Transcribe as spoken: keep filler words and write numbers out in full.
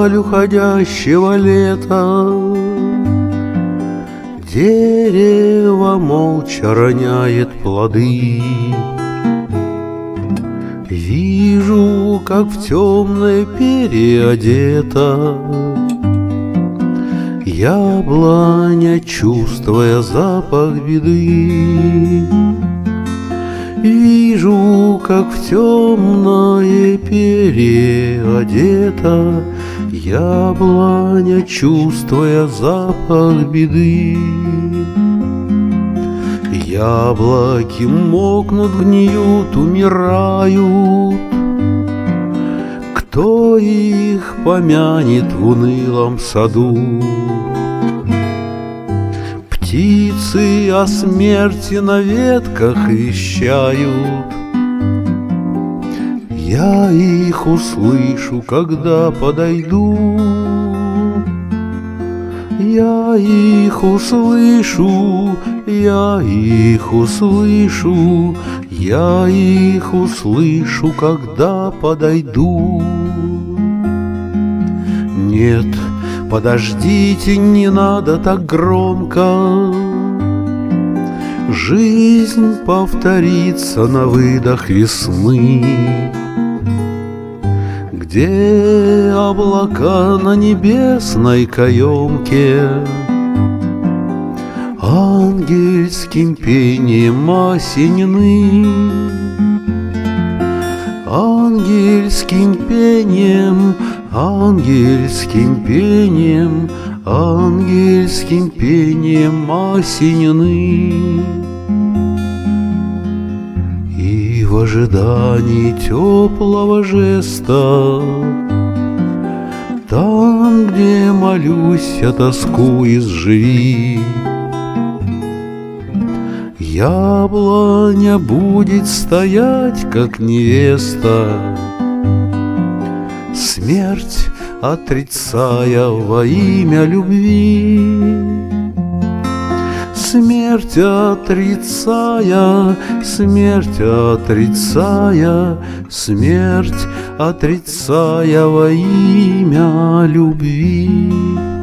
даль уходящего лета. Дерево молча роняет плоды. Вижу, как в темное переодета яблоня, чувствуя запах беды. Вижу, как в темное переодета яблоня, чувствуя запах беды. Яблоки мокнут, гниют, умирают. Кто их помянет в унылом саду? Птицы о смерти на ветках вещают. Я их услышу, когда подойду. Я их услышу, я их услышу, я их услышу, когда подойду. Нет, подождите, не надо так громко. Жизнь повторится на выдох весны, где облака на небесной каемке ангельским пением осенены. Ангельским пением, ангельским пением, ангельским пением осенены. И в ожидании теплого жеста, там, где молюсь, я тоску изживи, яблоня будет стоять, как невеста, смерть отрицая во имя любви. Смерть отрицая, смерть отрицая, смерть отрицая во имя любви.